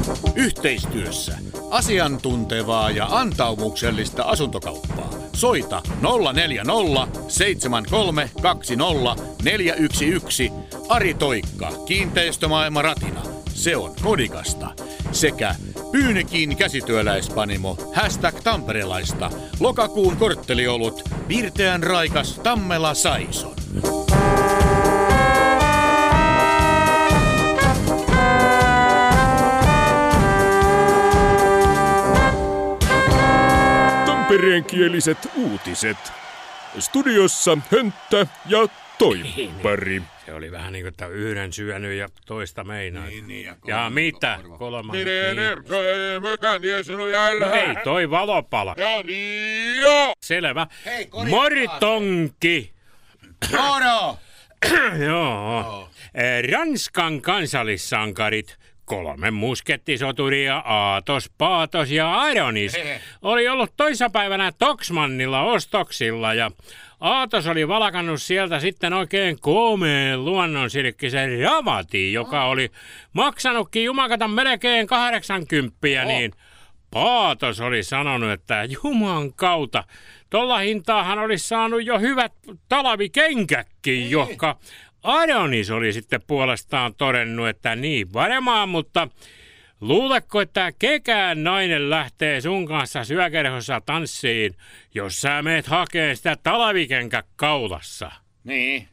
Yhteistyössä asiantuntevaa ja antaumuksellista asuntokauppaa. Soita 040 7320 411. Ari Toikka, Kiinteistömaailma Ratina. Se on kodikasta. Sekä Pyynikin käsityöläispanimo #tamperelaista. Lokakuun kortteliolut Pirteän raikas Tammela Saison. Tampereenkieliset uutiset. Studiossa Hönttä ja Toippari. Se oli vähän niin kuin, että yhden syönyt ja toista meinaa. Ja mitä? Kolmas. Hei, Ei, toi valopala. ja niin jo. Selvä. Hei, korjatkaa Moritonki. Moro! Joo. Ranskan kansallissankarit, 3 muskettisoturia, Aatos, Paatos ja Adonis, oli ollut toissapäivänä Toksmannilla ostoksilla ja Aatos oli valakannut sieltä sitten oikein koomeen luonnonsilkkisen ravatin, joka oli maksanutkin jumakata melkein 80, niin Paatos oli sanonut, että juman kautta, tolla hintaahan olisi saanut jo hyvät talvikenkätkin, joka Adonis oli sitten puolestaan todennut, että niin varmaan, mutta luuletko, että kekään nainen lähtee sun kanssa syökerhossa tanssiin, jos sä meet hakee sitä talvikenkä kaulassa? Niin,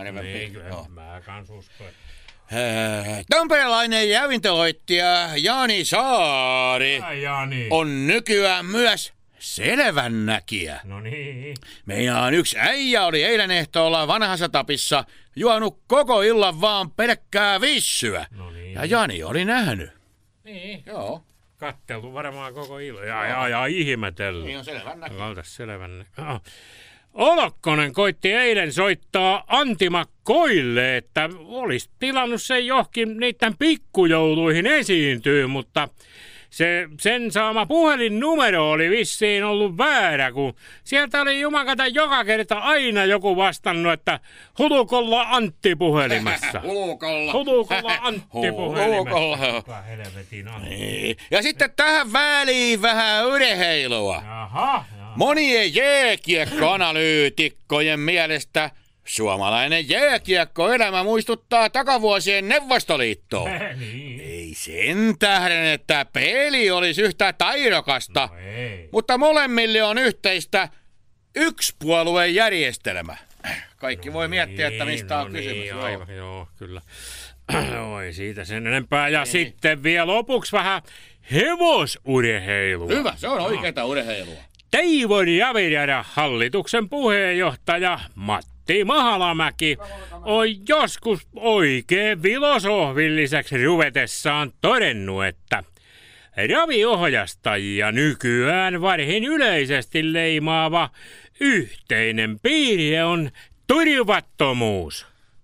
Mä kans uskon. Tamperelainen jävinteloitsija Jani Saari on nykyään myös selvännäkijä. No niin. Meinaan yksi äijä oli eilen ehtoolla vanhassa tapissa juonut koko illan vaan pelkkää vissyä. No niin. Ja Jani oli nähnyt. Niin. Joo. Katteltu varmaan koko ilo. Ja ihmetellyt. Niin on selvännäkijä. Kaltas selvänne. Olokkonen koitti eilen soittaa Antimakkoille, että olisi tilannut sen johonkin niiden pikkujouluihin esiintyy, mutta sen saama puhelinnumero oli vissiin ollut väärä, kun sieltä oli jumakata joka kerta aina joku vastannut, että Hulukolla Antti puhelimessa. Hulukolla Antti puhelimessa. Kuka helvetin Antti. Niin. Ja sitten tähän väliin vähän urheilua. Jaha. Monien jääkiekkoanalyytikkojen mielestä suomalainen jääkiekkoelämä muistuttaa takavuosien Neuvostoliittoa. Niin. Ei sen tähden, että peli olisi yhtä taidokasta, No ei. mutta molemmille on yhteistä yksipuolueen järjestelmä. Kaikki voi miettiä, että mistä on kysymys. Niin, aivan, joo, kyllä. Oi, siitä sen enempää. Ja sitten vielä lopuksi vähän hevosurheilua. Hyvä, se on oikeaa urheilua. Teivo Ravijärä, hallituksen puheenjohtaja Matti Mahalamäki, on joskus oikein filosoofilliseksi ruvetessaan todennut, että raviohjastajia nykyään varhin yleisesti leimaava yhteinen piirre on turvattomuus.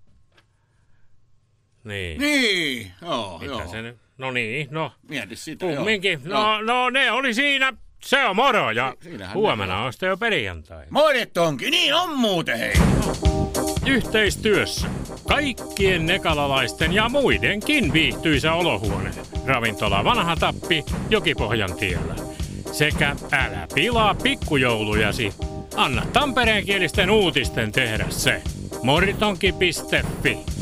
Niin. Niin, joo, Mitä joo. se nyt? No niin, no. Mieti sitä, Kumminkin. joo. No ne oli siinä. Se on moro ja Siinähän huomenna ne on sitten jo perjantai. Morjetonki, niin on muuten hei. Yhteistyössä kaikkien nekalalaisten ja muidenkin viihtyisä olohuone. Ravintola Vanha Tappi Jokipohjan tiellä. Sekä älä pilaa pikkujoulujasi. Anna tampereenkielisten uutisten tehdä se. Moritonki.fi